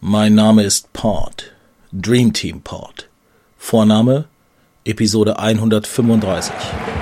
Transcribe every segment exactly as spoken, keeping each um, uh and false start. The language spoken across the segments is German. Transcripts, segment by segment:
Mein Name ist Pod, Dream Team Pod. Vorname, Episode hundertfünfunddreißig.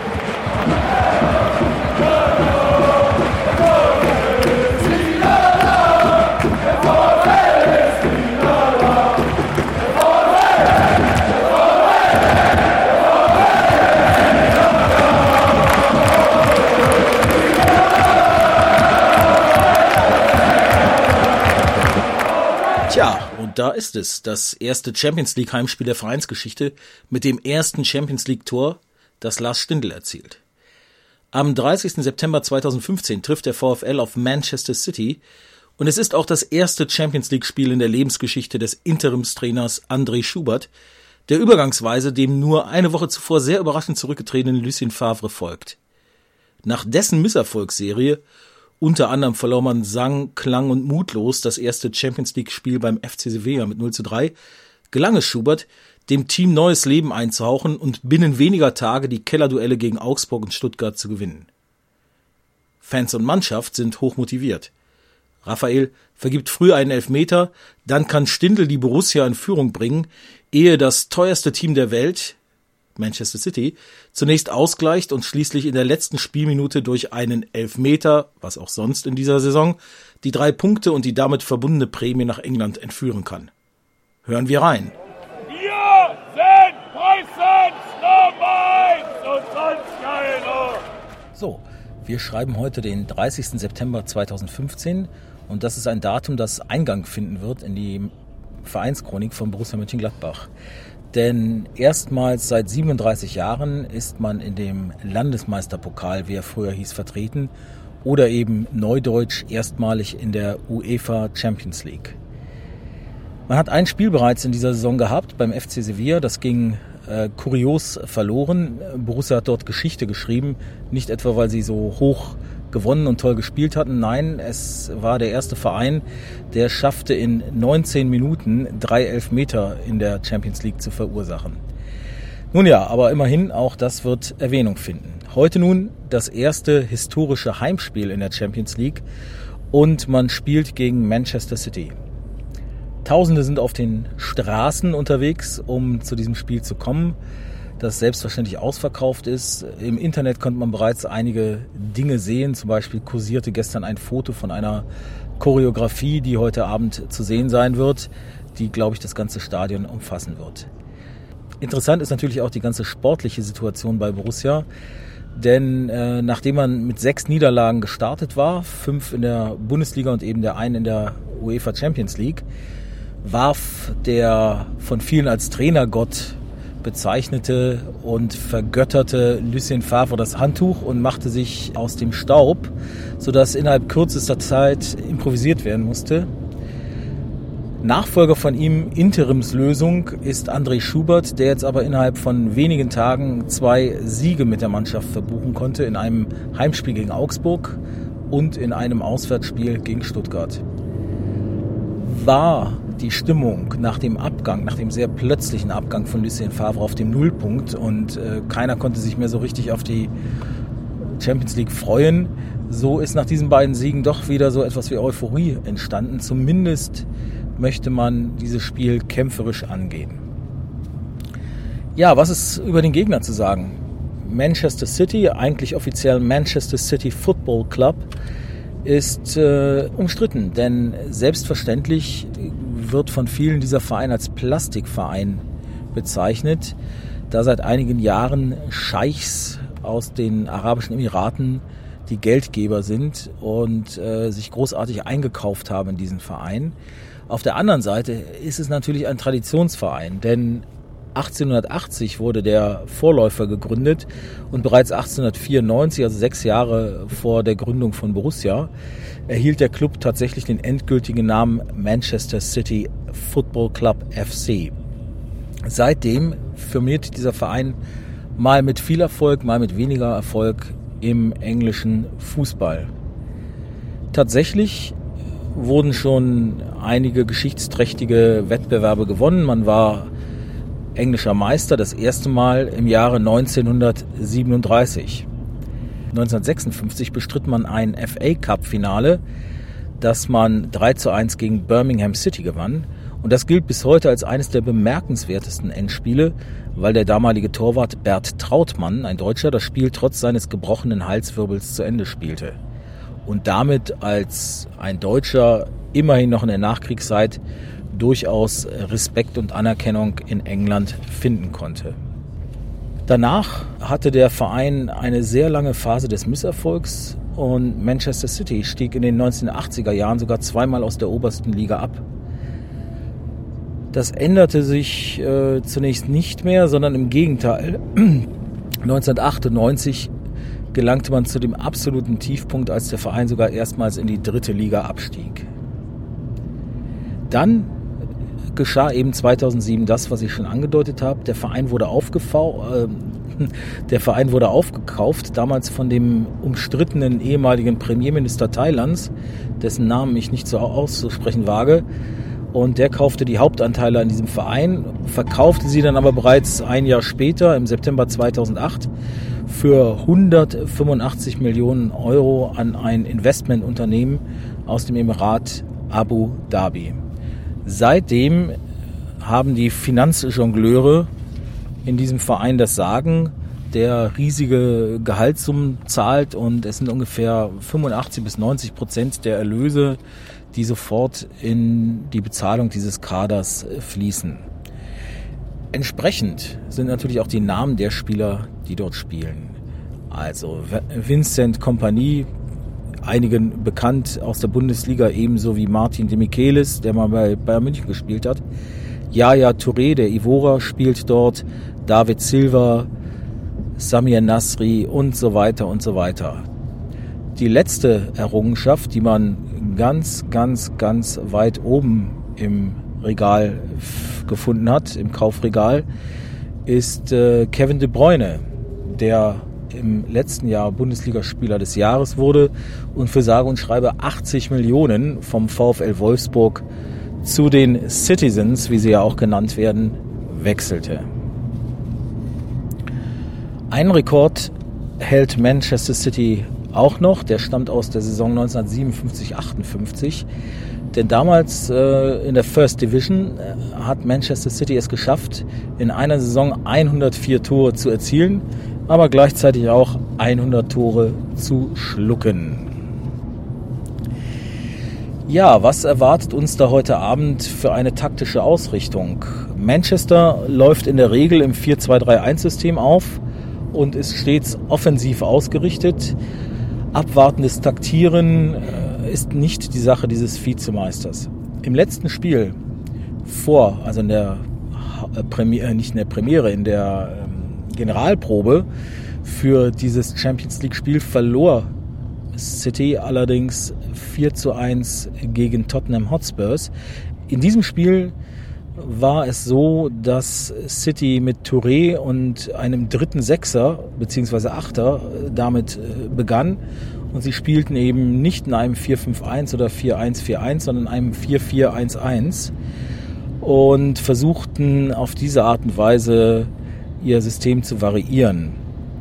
Tja, und da ist es, das erste Champions League Heimspiel der Vereinsgeschichte mit dem ersten Champions League Tor, das Lars Stindl erzielt. Am dreißigsten September zweitausendfünfzehn trifft der VfL auf Manchester City und es ist auch das erste Champions League Spiel in der Lebensgeschichte des Interimstrainers André Schubert, der übergangsweise dem nur eine Woche zuvor sehr überraschend zurückgetretenen Lucien Favre folgt. Nach dessen Misserfolgsserie, unter anderem verlor man sang-, klang- und mutlos das erste Champions-League-Spiel beim F C Sevilla mit null zu drei, gelang es Schubert, dem Team neues Leben einzuhauchen und binnen weniger Tage die Kellerduelle gegen Augsburg und Stuttgart zu gewinnen. Fans und Mannschaft sind hochmotiviert. Raphael vergibt früh einen Elfmeter, dann kann Stindl die Borussia in Führung bringen, ehe das teuerste Team der Welt, Manchester City, zunächst ausgleicht und schließlich in der letzten Spielminute durch einen Elfmeter, was auch sonst in dieser Saison, die drei Punkte und die damit verbundene Prämie nach England entführen kann. Hören wir rein. Wir sind Preußens Nummer eins und sonst keiner. So, wir schreiben heute den dreißigsten September zweitausendfünfzehn und das ist ein Datum, das Eingang finden wird in die Vereinschronik von Borussia Mönchengladbach. Denn erstmals seit siebenunddreißig Jahren ist man in dem Landesmeisterpokal, wie er früher hieß, vertreten oder eben neudeutsch erstmalig in der UEFA Champions League. Man hat ein Spiel bereits in dieser Saison gehabt beim F C Sevilla, das ging äh, kurios verloren. Borussia hat dort Geschichte geschrieben, nicht etwa, weil sie so hoch gewonnen und toll gespielt hatten. Nein, es war der erste Verein, der schaffte in neunzehn Minuten drei Elfmeter in der Champions League zu verursachen. Nun ja, aber immerhin, auch das wird Erwähnung finden. Heute nun das erste historische Heimspiel in der Champions League und man spielt gegen Manchester City. Tausende sind auf den Straßen unterwegs, um zu diesem Spiel zu kommen, das selbstverständlich ausverkauft ist. Im Internet konnte man bereits einige Dinge sehen. Zum Beispiel kursierte gestern ein Foto von einer Choreografie, die heute Abend zu sehen sein wird, die, glaube ich, das ganze Stadion umfassen wird. Interessant ist natürlich auch die ganze sportliche Situation bei Borussia, denn äh, nachdem man mit sechs Niederlagen gestartet war, fünf in der Bundesliga und eben der einen in der UEFA Champions League, warf der von vielen als Trainergott bezeichnete und vergötterte Lucien Favre das Handtuch und machte sich aus dem Staub, sodass innerhalb kürzester Zeit improvisiert werden musste. Nachfolger von ihm, Interimslösung, ist André Schubert, der jetzt aber innerhalb von wenigen Tagen zwei Siege mit der Mannschaft verbuchen konnte, in einem Heimspiel gegen Augsburg und in einem Auswärtsspiel gegen Stuttgart. War die Stimmung nach dem Abgang, nach dem sehr plötzlichen Abgang von Lucien Favre auf dem Nullpunkt und äh, keiner konnte sich mehr so richtig auf die Champions League freuen, so ist nach diesen beiden Siegen doch wieder so etwas wie Euphorie entstanden. Zumindest möchte man dieses Spiel kämpferisch angehen. Ja, was ist über den Gegner zu sagen? Manchester City, eigentlich offiziell Manchester City Football Club, ist äh, umstritten, denn selbstverständlich wird von vielen dieser Verein als Plastikverein bezeichnet, da seit einigen Jahren Scheichs aus den Arabischen Emiraten die Geldgeber sind und äh, sich großartig eingekauft haben in diesen Verein. Auf der anderen Seite ist es natürlich ein Traditionsverein, denn achtzehnhundertachtzig wurde der Vorläufer gegründet und bereits achtzehnhundertvierundneunzig, also sechs Jahre vor der Gründung von Borussia, erhielt der Club tatsächlich den endgültigen Namen Manchester City Football Club F C. Seitdem firmiert dieser Verein mal mit viel Erfolg, mal mit weniger Erfolg im englischen Fußball. Tatsächlich wurden schon einige geschichtsträchtige Wettbewerbe gewonnen. Man war englischer Meister das erste Mal im Jahre neunzehnhundertsiebenunddreißig. neunzehnhundertsechsundfünfzig bestritt man ein F A Cup Finale, dass man drei zu eins gegen Birmingham City gewann. Und das gilt bis heute als eines der bemerkenswertesten Endspiele, weil der damalige Torwart Bert Trautmann, ein Deutscher, das Spiel trotz seines gebrochenen Halswirbels zu Ende spielte. Und damit als ein Deutscher immerhin noch in der Nachkriegszeit durchaus Respekt und Anerkennung in England finden konnte. Danach hatte der Verein eine sehr lange Phase des Misserfolgs und Manchester City stieg in den neunzehnhundertachtziger Jahren sogar zweimal aus der obersten Liga ab. Das änderte sich äh, zunächst nicht mehr, sondern im Gegenteil. neunzehnhundertachtundneunzig gelangte man zu dem absoluten Tiefpunkt, als der Verein sogar erstmals in die dritte Liga abstieg. Dann geschah eben zweitausendsieben das, was ich schon angedeutet habe. Der Verein wurde aufgefau- äh, der Verein wurde aufgekauft, damals von dem umstrittenen ehemaligen Premierminister Thailands, dessen Namen ich nicht so auszusprechen wage. Und der kaufte die Hauptanteile an diesem Verein, verkaufte sie dann aber bereits ein Jahr später, im September zweitausendacht, für hundertfünfundachtzig Millionen Euro an ein Investmentunternehmen aus dem Emirat Abu Dhabi. Seitdem haben die Finanzjongleure in diesem Verein das Sagen, der riesige Gehaltssummen zahlt, und es sind ungefähr fünfundachtzig bis neunzig Prozent der Erlöse, die sofort in die Bezahlung dieses Kaders fließen. Entsprechend sind natürlich auch die Namen der Spieler, die dort spielen. Also Vincent Kompany, einigen bekannt aus der Bundesliga, ebenso wie Martin de Michelis, der mal bei Bayern München gespielt hat. Yaya Touré, der Ivora, spielt dort, David Silva, Samir Nasri und so weiter und so weiter. Die letzte Errungenschaft, die man ganz, ganz, ganz weit oben im Regal f- gefunden hat, im Kaufregal, ist äh, Kevin De Bruyne, der im letzten Jahr Bundesligaspieler des Jahres wurde und für sage und schreibe achtzig Millionen vom VfL Wolfsburg zu den Citizens, wie sie ja auch genannt werden, wechselte. Einen Rekord hält Manchester City auch noch, der stammt aus der Saison neunzehnhundertsiebenundfünfzig achtundfünfzig, denn damals äh, in der First Division äh, hat Manchester City es geschafft, in einer Saison hundertvier Tore zu erzielen, aber gleichzeitig auch hundert Tore zu schlucken. Ja, was erwartet uns da heute Abend für eine taktische Ausrichtung? Manchester läuft in der Regel im vier zwei drei eins System auf und ist stets offensiv ausgerichtet. Abwartendes Taktieren ist nicht die Sache dieses Vizemeisters. Im letzten Spiel vor, also in der Premiere, nicht in der Premiere, in der Generalprobe für dieses Champions League Spiel verlor City allerdings vier zu eins gegen Tottenham Hotspurs. In diesem Spiel war es so, dass City mit Touré und einem dritten Sechser bzw. Achter damit begann, und sie spielten eben nicht in einem vier fünf eins oder vier eins vier eins, sondern in einem vier vier eins eins und versuchten auf diese Art und Weise ihr System zu variieren.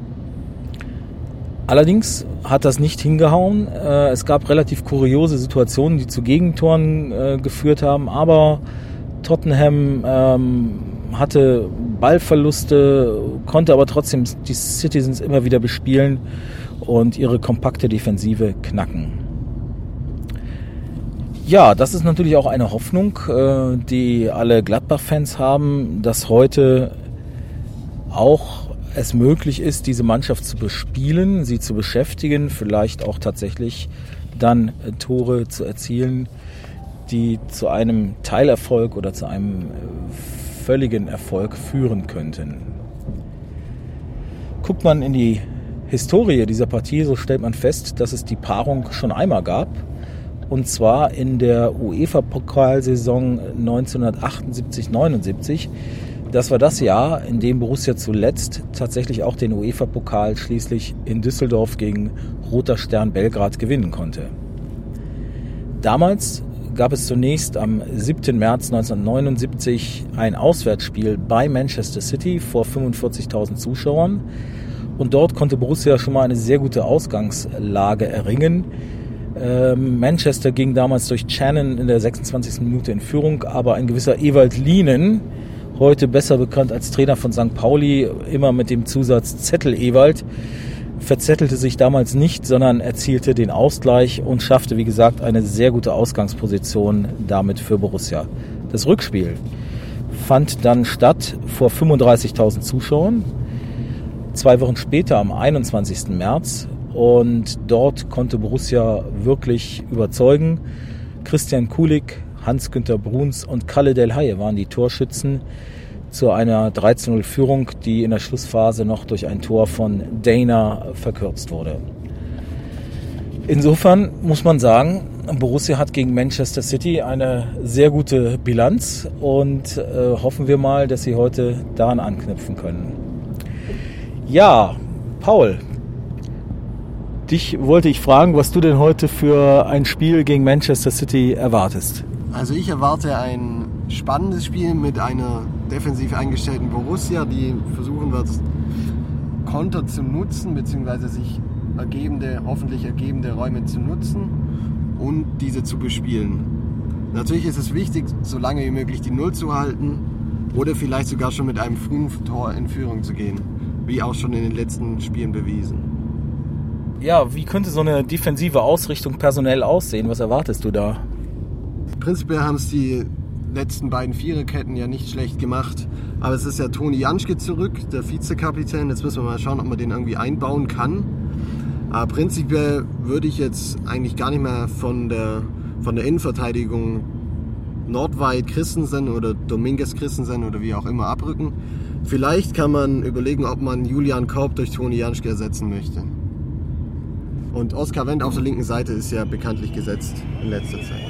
Allerdings hat das nicht hingehauen. Es gab relativ kuriose Situationen, die zu Gegentoren geführt haben, aber Tottenham ähm, hatte Ballverluste, konnte aber trotzdem die Citizens immer wieder bespielen und ihre kompakte Defensive knacken. Ja, das ist natürlich auch eine Hoffnung, äh, die alle Gladbach-Fans haben, dass heute auch es möglich ist, diese Mannschaft zu bespielen, sie zu beschäftigen, vielleicht auch tatsächlich dann äh, Tore zu erzielen, die zu einem Teilerfolg oder zu einem völligen Erfolg führen könnten. Guckt man in die Historie dieser Partie, so stellt man fest, dass es die Paarung schon einmal gab, und zwar in der UEFA-Pokalsaison neunzehnhundertachtundsiebzig neunundsiebzig. Das war das Jahr, in dem Borussia zuletzt tatsächlich auch den UEFA-Pokal schließlich in Düsseldorf gegen Roter Stern Belgrad gewinnen konnte. Damals gab es zunächst am siebten März neunzehnhundertneunundsiebzig ein Auswärtsspiel bei Manchester City vor fünfundvierzigtausend Zuschauern. Und dort konnte Borussia schon mal eine sehr gute Ausgangslage erringen. Ähm, Manchester ging damals durch Cannon in der sechsundzwanzigsten Minute in Führung, aber ein gewisser Ewald Lienen, heute besser bekannt als Trainer von Sankt Pauli, immer mit dem Zusatz Zettel Ewald, verzettelte sich damals nicht, sondern erzielte den Ausgleich und schaffte, wie gesagt, eine sehr gute Ausgangsposition damit für Borussia. Das Rückspiel fand dann statt vor fünfunddreißigtausend Zuschauern, zwei Wochen später am einundzwanzigsten März, und dort konnte Borussia wirklich überzeugen. Christian Kulik, Hans-Günter Bruns und Kalle Del Haye waren die Torschützen zu einer drei zu null Führung, die in der Schlussphase noch durch ein Tor von Dana verkürzt wurde. Insofern muss man sagen, Borussia hat gegen Manchester City eine sehr gute Bilanz und äh, hoffen wir mal, dass sie heute daran anknüpfen können. Ja, Paul, dich wollte ich fragen, was du denn heute für ein Spiel gegen Manchester City erwartest. Also ich erwarte ein spannendes Spiel mit einer defensiv eingestellten Borussia, die versuchen wird, Konter zu nutzen, beziehungsweise sich ergebende, hoffentlich ergebende Räume zu nutzen und diese zu bespielen. Natürlich ist es wichtig, so lange wie möglich die Null zu halten oder vielleicht sogar schon mit einem frühen Tor in Führung zu gehen, wie auch schon in den letzten Spielen bewiesen. Ja, wie könnte so eine defensive Ausrichtung personell aussehen? Was erwartest du da? Prinzipiell haben es die letzten beiden Viererketten ja nicht schlecht gemacht. Aber es ist ja Toni Janschke zurück, der Vizekapitän. Jetzt müssen wir mal schauen, ob man den irgendwie einbauen kann. Aber prinzipiell würde ich jetzt eigentlich gar nicht mehr von der, von der Innenverteidigung Nordweit Christensen oder Dominguez Christensen oder wie auch immer abrücken. Vielleicht kann man überlegen, ob man Julian Korb durch Toni Janschke ersetzen möchte. Und Oskar Wendt auf der linken Seite ist ja bekanntlich gesetzt in letzter Zeit.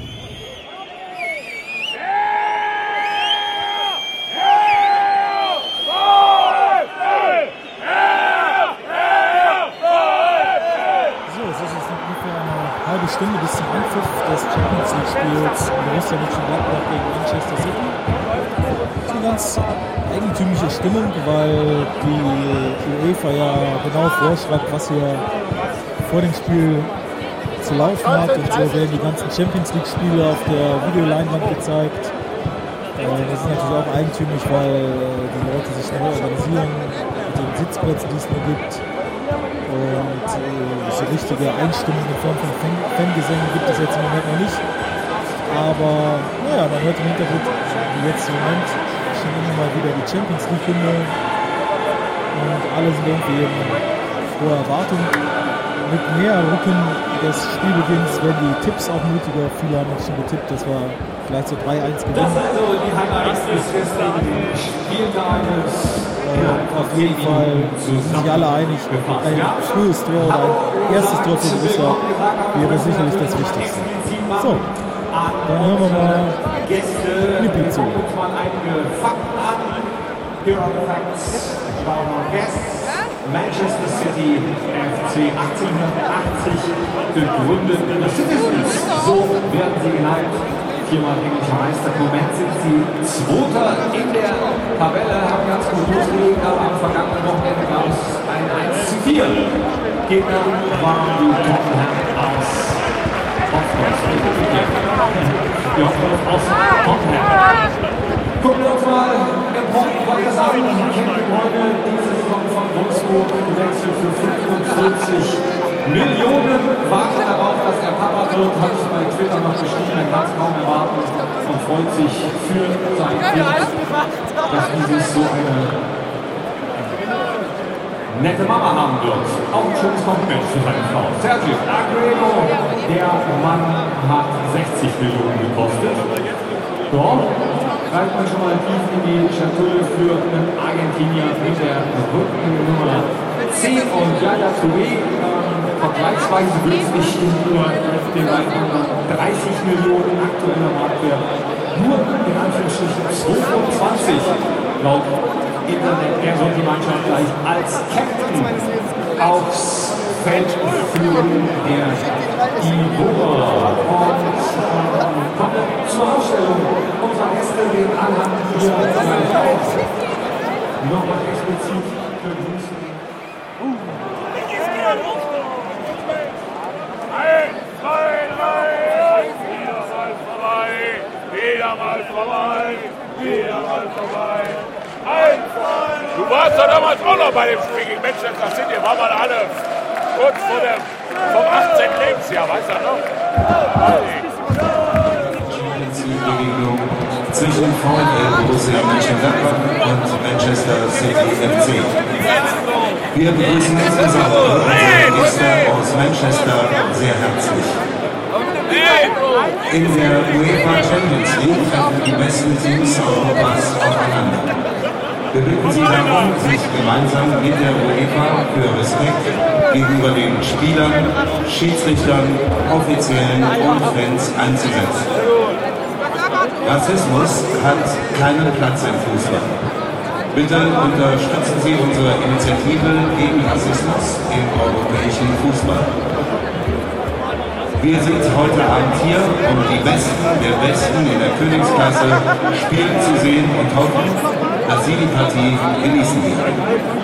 Stunde bis zum Anpfiff des Champions League Spiels Borussia Mönchengladbach gegen Manchester City. Das ist eine ganz eigentümliche Stimmung, weil die UEFA ja genau vorschreibt, was hier vor dem Spiel zu laufen hat, und so werden die ganzen Champions League Spiele auf der Videoleinwand gezeigt. Das ist natürlich auch eigentümlich, weil die Leute sich neu organisieren mit den Sitzplätzen, die es nur gibt. Und äh, so richtige Einstimmung in Form von Fan Fangesängen gibt es jetzt im Moment noch nicht. Aber naja, man hört im Hintergrund, wie jetzt im Moment, schon immer mal wieder die Champions League-Hymne. Und alle sind irgendwie in froher Erwartung. Mit mehr Rücken des Spielbeginns werden die Tipps auch mutiger. Viele haben jetzt schon getippt, dass wir gleich so drei eins gewinnen. Das sind so die Highlights des gestrigen Spieltages. Auf jeden Fall sind sich alle einig, ein frühes Tor oder ein erstes Tor für Borussia wäre sicherlich das Wichtigste. So, dann hören wir mal Lippi zu. Manchester City F C achtzehnhundertachtzig gegründet in der Citizens. So werden sie genannt. Viermal englischer Meister. Im Moment sind sie Zweiter in der Tabelle, haben ganz gut losgelegt, aber am vergangenen Wochenende gab es ein eins zu vier. Gegner waren die Tottenham aus Hotspur. Die Hotspur aus Tottenham. Gucken wir uns mal im Porten weiter an. Ich kenne heute diese Saison von Wolfsburg gewechselt für fünfundvierzig Millionen. Warten darauf, dass er Papa wird, hat es bei Twitter noch geschrieben, er kann es kaum erwarten und freut sich für sein Kind, dass dieses so eine nette Mama haben wird. Auch ein schönes Kompliment für seine Frau. Sergio Aguero, der Mann hat sechzig Millionen gekostet. So, greift man schon mal tief in die Schatulle für einen Argentinier mit der Rückennummer zehn und Yaya Touré, ähm, vergleichsweise günstig gegenüber den beiden dreißig Millionen aktueller Marktwert. Nur in Anführungsstrichen zweiundzwanzig laut Internet. Er soll die Mannschaft gleich als Captain aufs Feld führen, der Ibora. Und ähm, kommen wir zur Ausstellung unserer Gäste, den Anhang hier nochmal explizit begrüßen. Eins, zwei, mal vorbei, wieder mal vorbei. Ein, du warst doch damals auch noch bei dem Spiel gegen Manchester City, war mal alle kurz vor dem vom achtzehnten Lebensjahr, weißt du noch? Begegnung zwischen VfL Borussia Mönchengladbach und Manchester City F C. Wir begrüßen insbesondere unsere Gäste aus Manchester sehr herzlich. In der UEFA Champions League treffen die besten Teams Europas aufeinander. Wir bitten Sie darum, sich gemeinsam mit der UEFA für Respekt gegenüber den Spielern, Schiedsrichtern, Offiziellen und Fans einzusetzen. Rassismus hat keinen Platz im Fußball. Bitte unterstützen Sie unsere Initiative gegen Rassismus im europäischen Fußball. Wir sind heute Abend hier, um die Besten der Besten in der Königsklasse spielen zu sehen und hoffen, dass Sie die Partie genießen werden.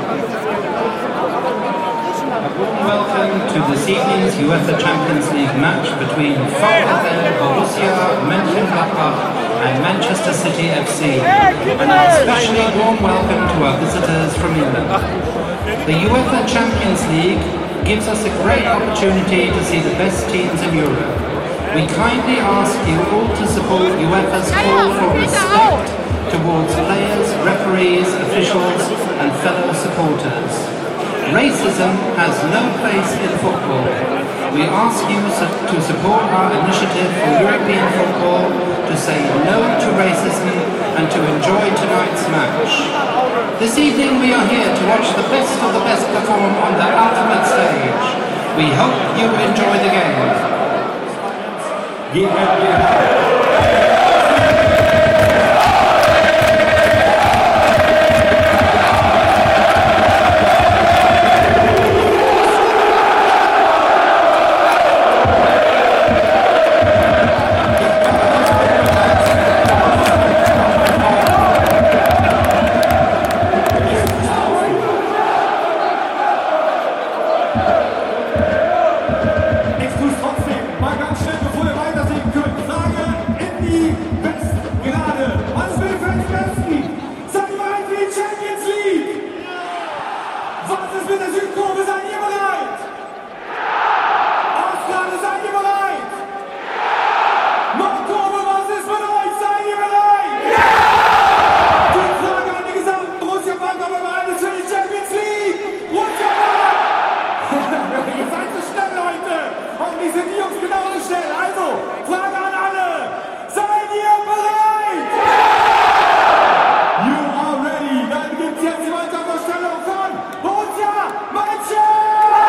Welcome to this evening's UEFA Champions League match between VfL Borussia Mönchengladbach and Manchester City F C, and an especially warm welcome to our visitors from England. The UEFA Champions League gives us a great opportunity to see the best teams in Europe. We kindly ask you all to support UEFA's call for respect towards players, referees, officials and fellow supporters. Racism has no place in football. We ask you to support our initiative for European football, to say no to racism and to enjoy tonight's match. This evening we are here to watch the best of the best perform on the ultimate stage. We hope you enjoy the game. Dann gibt's jetzt die Mannschaftsvorstellung von Borussia Mönchengladbach!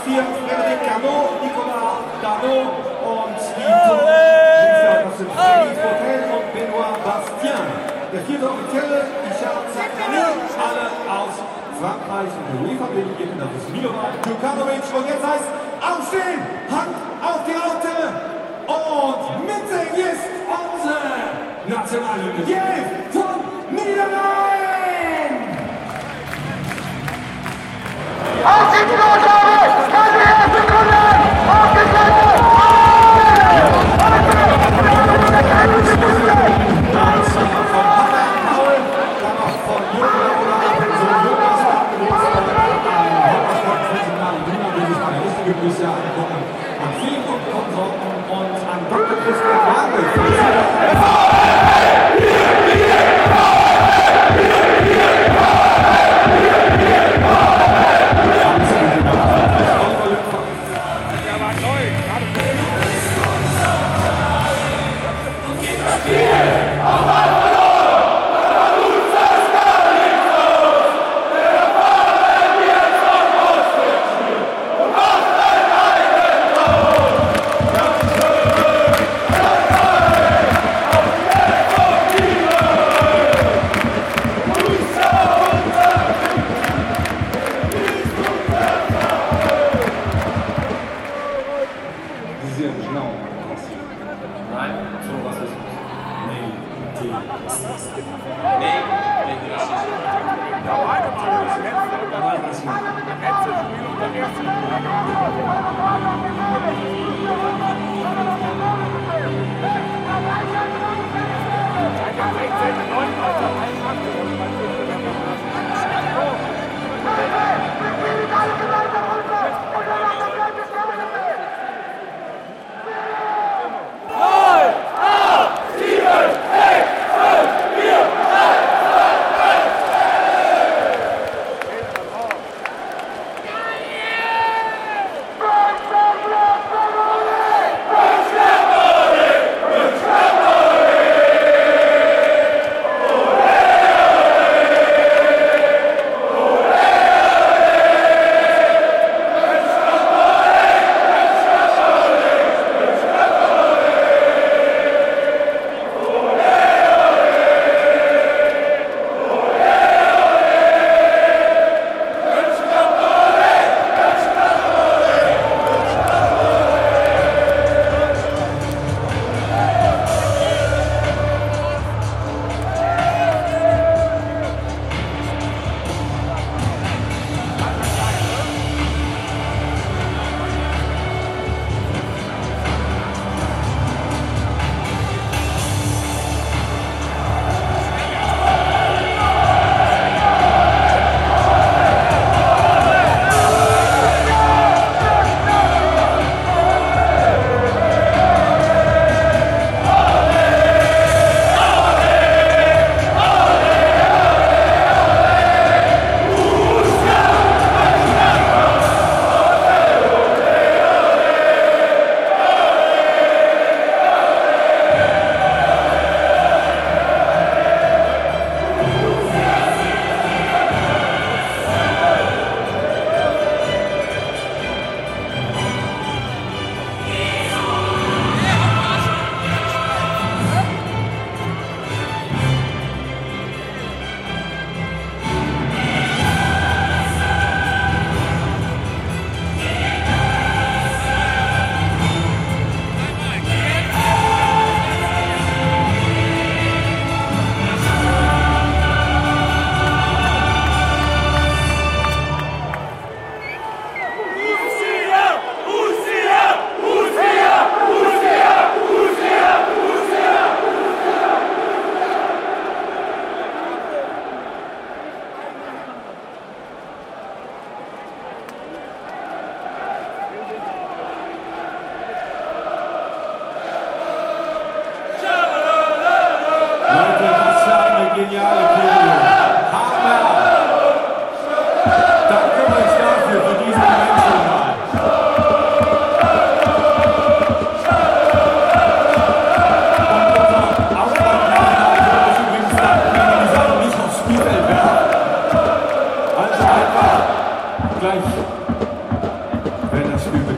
vier Frédéric Carnot, Nicolas Darnaud und die das sind Félix Potel und Benoît Bastien. Der vierte Offizielle, Richard Zakrani, alle aus Frankreich und der UEFA delegierten, das ist Milorad Djukanovic. Und jetzt heißt aufstehen, Hand auf die Laute und mitsingen ist unsere Nationalhymne, die Elf von Niederrhein! Auf die Knochenhaube! An die erste Kunde! Auf die Seite! Grüße angucken an Philipp und Konsorten und an Doktor Christian Jagel.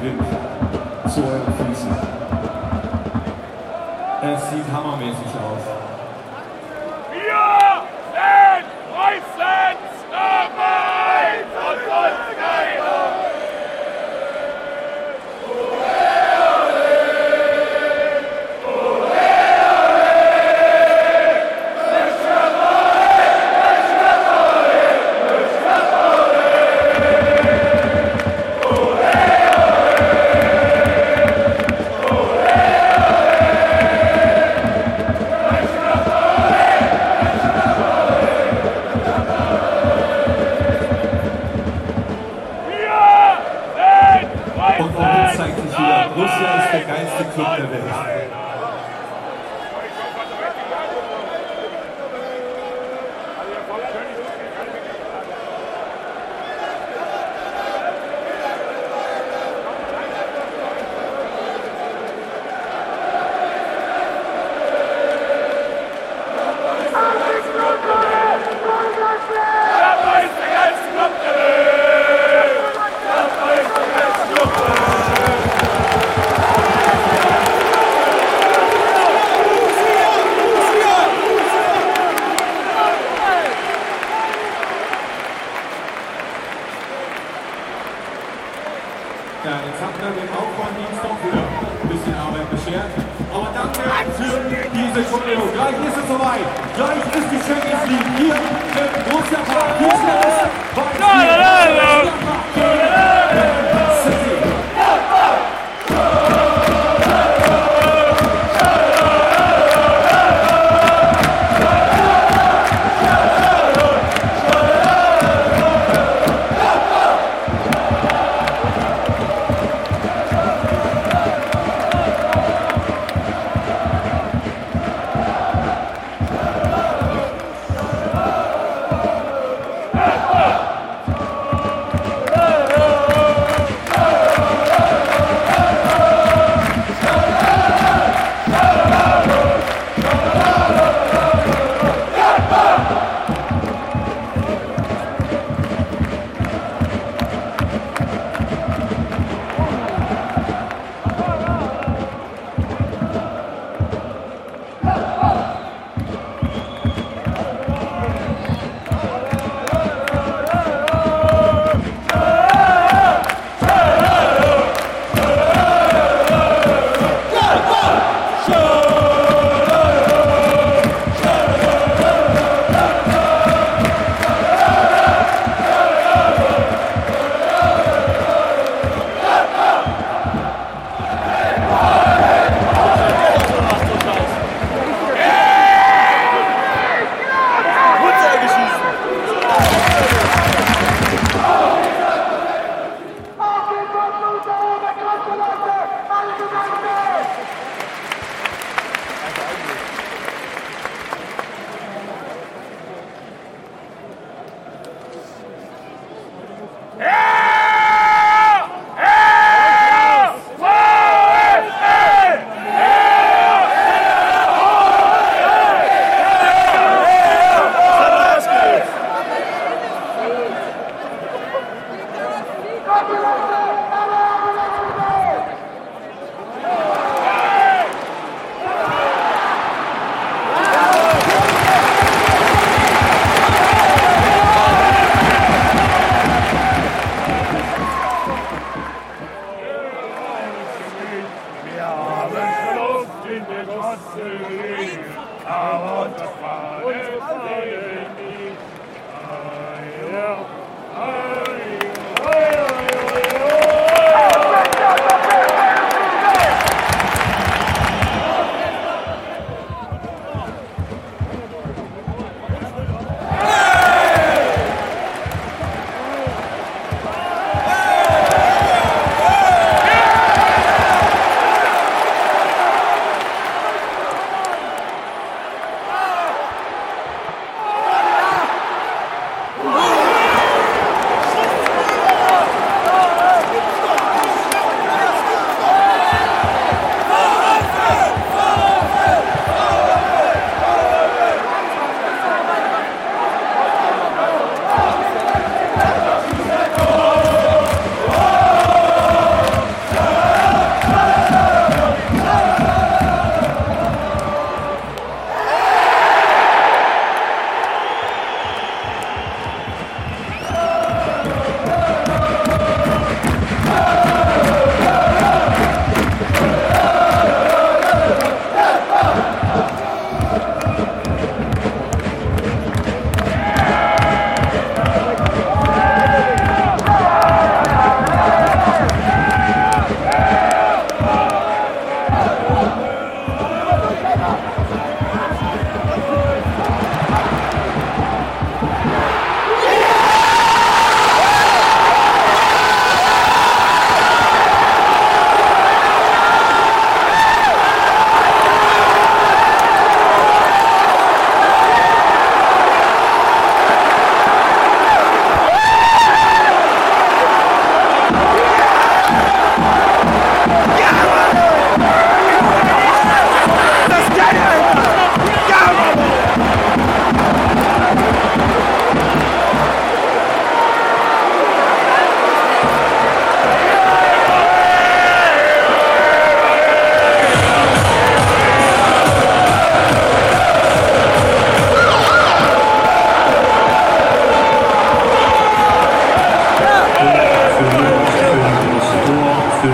Wind zu euren Füßen. Es sieht hammermäßig aus. Wir sind Preußens Nummer eins und sonst keiner. Und damit zeigt sich wieder, Borussia ist der geilste Club der Welt. Ja, jetzt habt ihr den Aufbaudienst doch wieder ein bisschen Arbeit beschert. Aber danke für diese Choreo. Gleich ist es soweit. Gleich ist die Champions League hier im Borussia Park. Hier schnell ist bei Borussia Park City.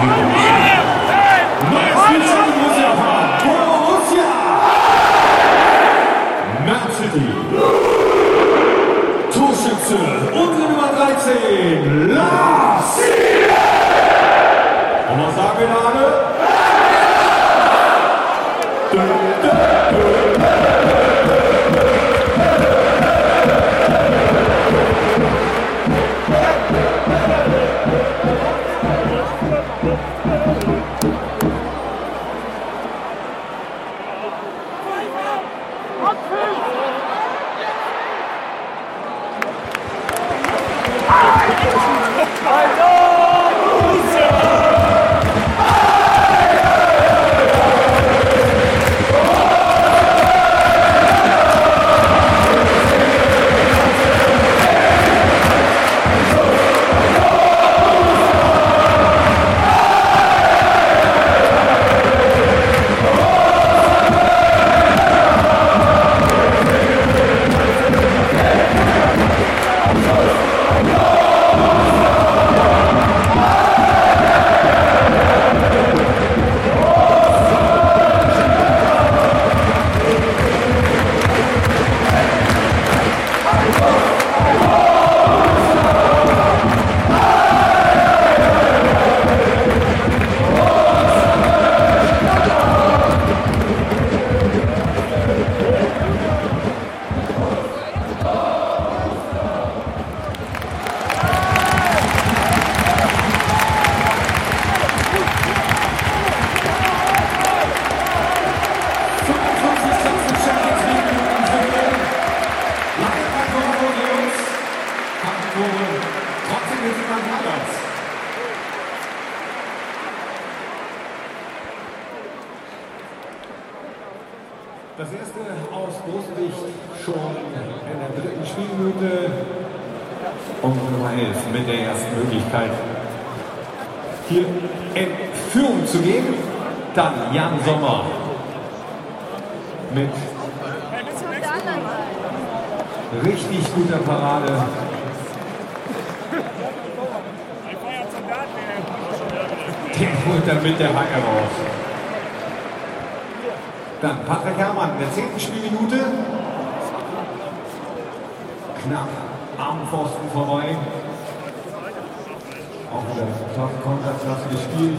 Neues Spielzeit in Borussia fahren. Borussia! Man City. Torschütze, unsere Nummer dreizehn, Lars! Und was sagen wir da alle? Das erste aus Brustlicht schon in der dritten Spielminute. Und Nummer elf mit der ersten Möglichkeit, hier in Führung zu gehen. Dann Jan Sommer mit richtig guter Parade. Den holt er mit der Hacke raus. Dann Patrick Herrmann in der zehnten Spielminute. Knapp am Pfosten vorbei. Auch wieder Konterklasse gespielt.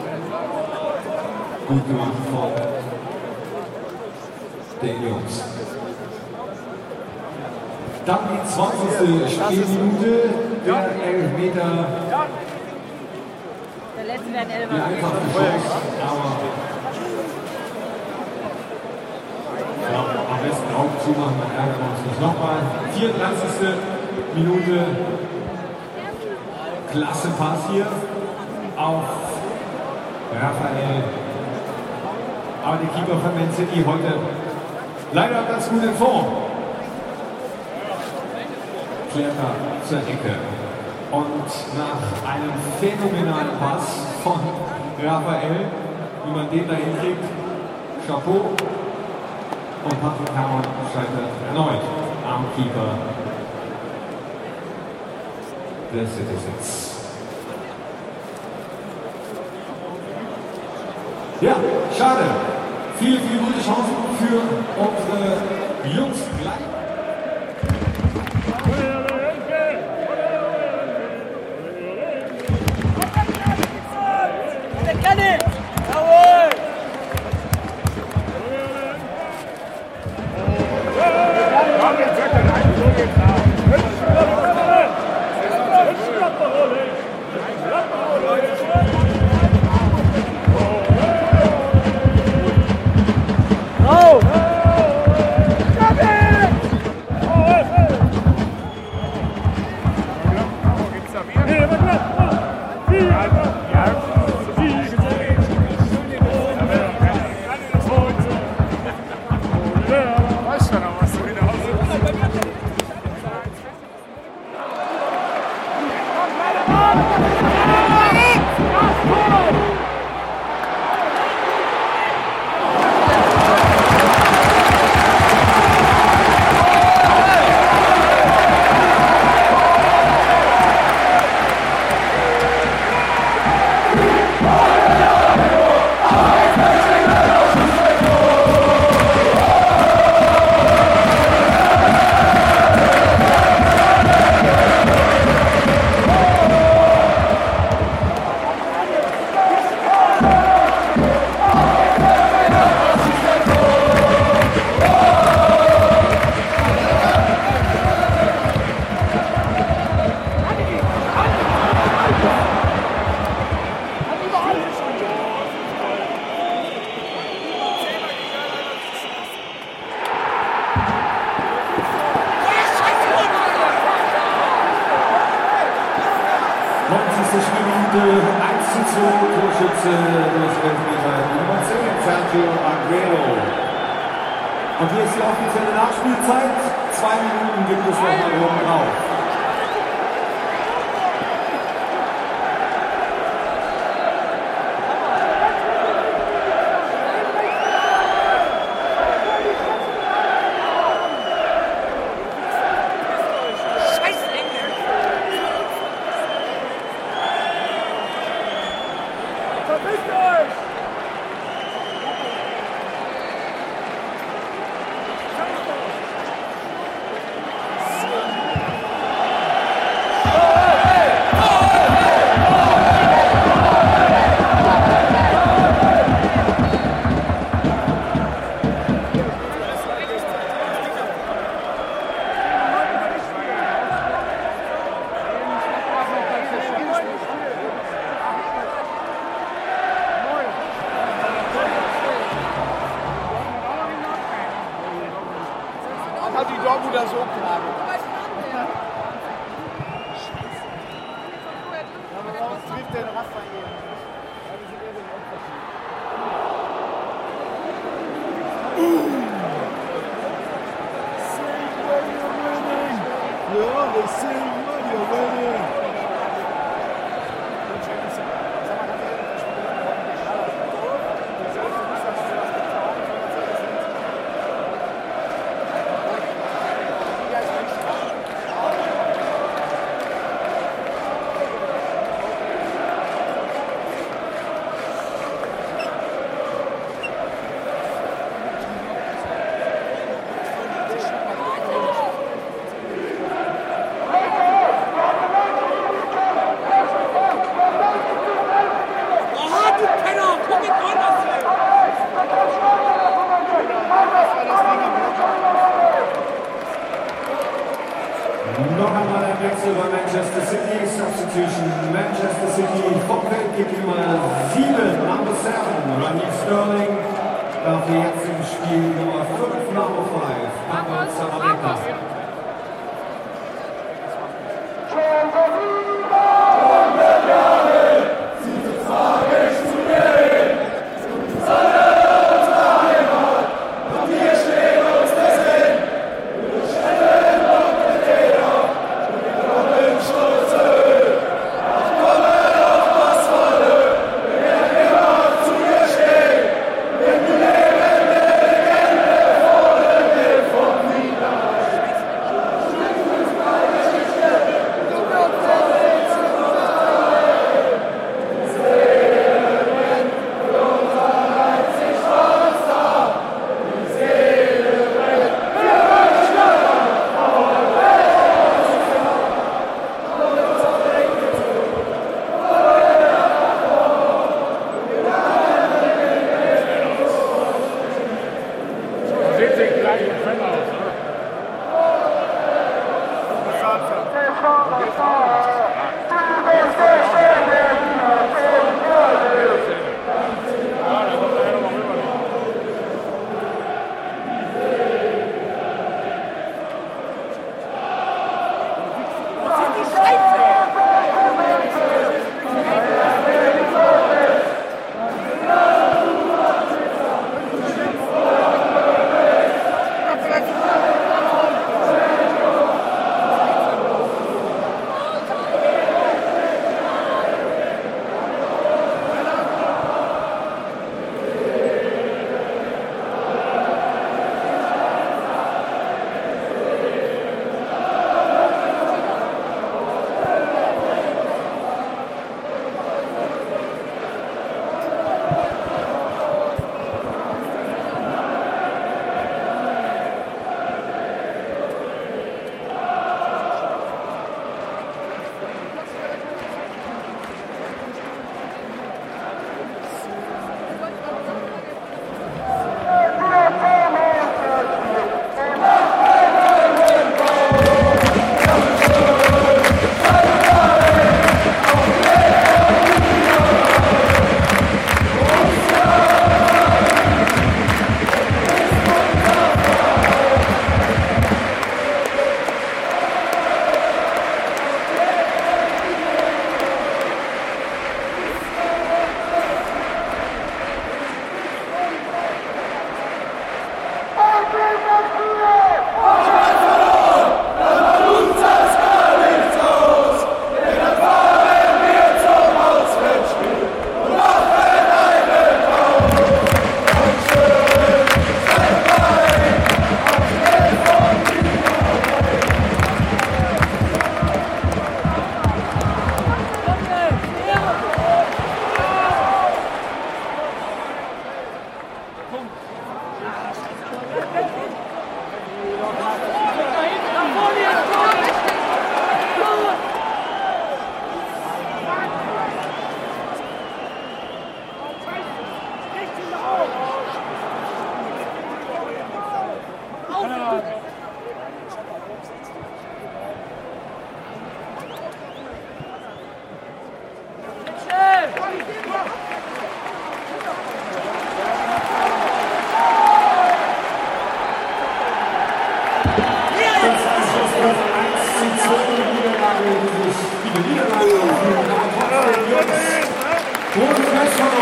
Gut gemacht von den Jungs. Dann die zwanzigste Spielminute. Der Elfmeter. Der letzte wäre ein Elfer. Die einfache Chance, aber ja, am besten Augen zumachen, dann ärgern wir uns nicht nochmal. vierunddreißigste Minute. Klasse Pass hier auf Raphael. Aber der Keeper von Man City heute leider ganz gut in Form. Klärt er zur Ecke. Und nach einem phänomenalen Pass von Raphael, wie man den da hinkriegt, Chapeau. Und Patrick Herrmann scheitert erneut am Keeper der Citizens. Ja, schade. Viele, viele gute Chancen für unsere Jungs gleich. Torschütze durch Elfmeter, Nummer zehn, Sergio Aguero. Und hier ist die offizielle Nachspielzeit. Zwei Minuten gibt es noch mal oben drauf. Hat die Dortmunder so klar. Warum trifft denn Raphael? Yeah, they say when you're winning. Noch einmal ein Wechsel bei Manchester City. Substitution Manchester City vom Feld geht Nummer sieben, Number seven, Raheem Sterling. Dafür jetzt im Spiel Nummer fünf, Number five, Pablo Zabaleta.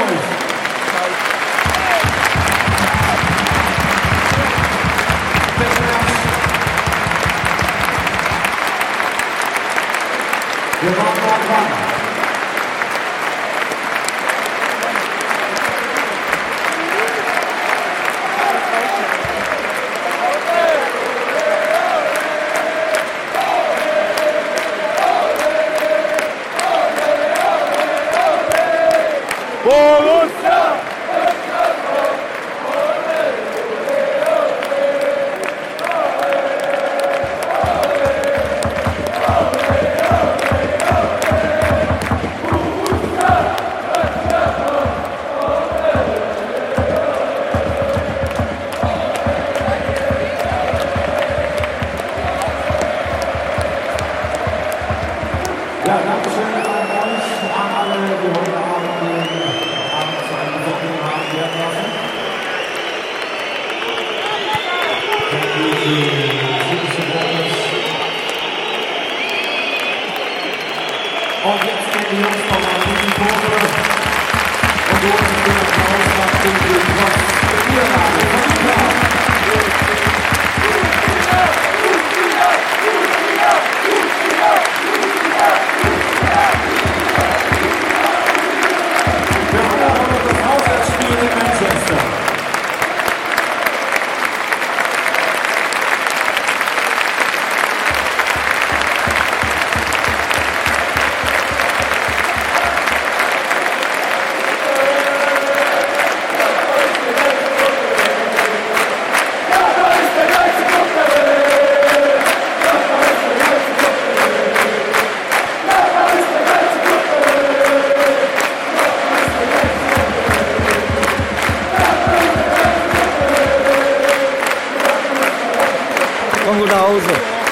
euch. Wir waren noch dran. Borussia! Ja, danke schön an euch, an alle, die heute Abend den Abend zu einem besonderen Abend werden lassen. Thank you to City Supporters. Und jetzt gehen die Jungs noch mal in die Kurve und holen sich den Applaus nach dem Glück trotz der Niederlage. Wir haben aber noch das Auswärtsspiel in Manchester. Komm gut nach Hause.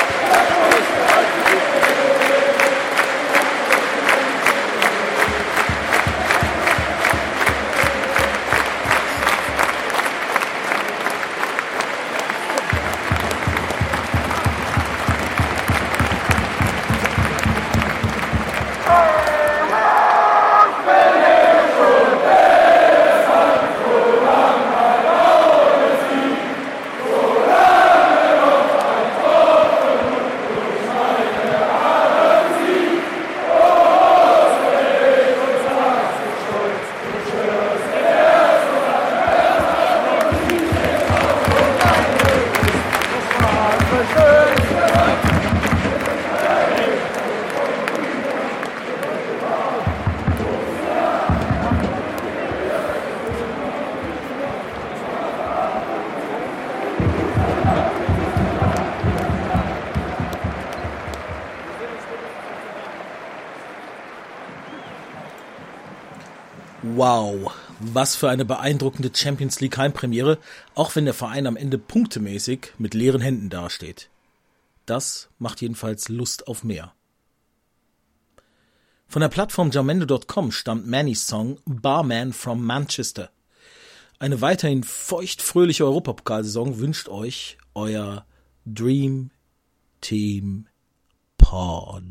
Wow, was für eine beeindruckende Champions League Heimpremiere, auch wenn der Verein am Ende punktemäßig mit leeren Händen dasteht. Das macht jedenfalls Lust auf mehr. Von der Plattform jamendo Punkt com stammt Mannys Song Barman from Manchester. Eine weiterhin feuchtfröhliche Europapokalsaison wünscht euch euer Dream Team Pod.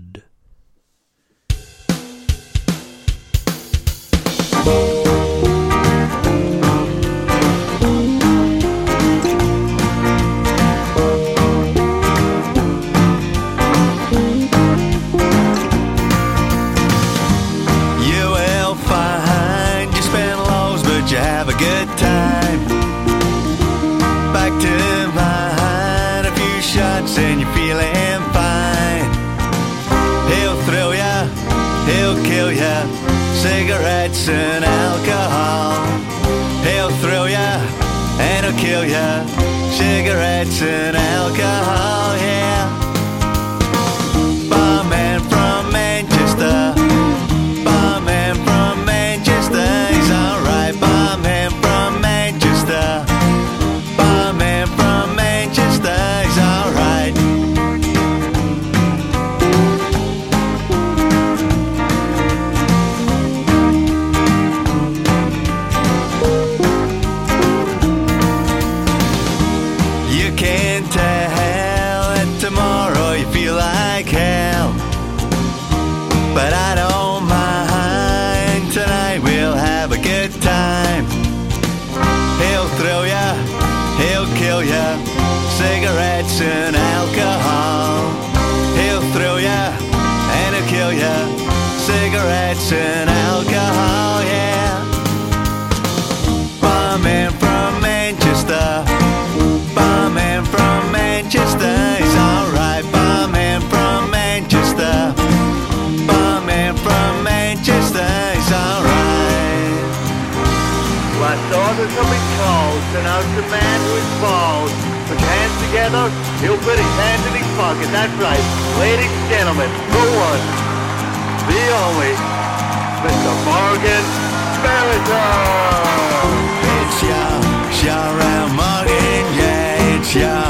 And you're feeling fine. He'll thrill ya, he'll kill ya, cigarettes and alcohol. He'll thrill ya, and he'll kill ya, cigarettes and alcohol, yeah. Barman from Manchester, barman from Manchester, he's alright. Barman from Manchester, barman from Manchester, he's alright. You can tell that tomorrow time. He'll thrill ya, he'll kill ya, cigarettes and alcohol. He'll thrill ya and he'll kill ya, cigarettes and alcohol, yeah. Barman from Manchester, barman from Manchester, he's alright. Barman from Manchester, barman from Manchester, he's alright. Last orders have been called, and out the man who is bald. Put your hands together, he'll put his hand in his pocket, that's right. Ladies and gentlemen, the one, the only, Mister Morgan Spiriton. It's your, Sharon Morgan, yeah, it's your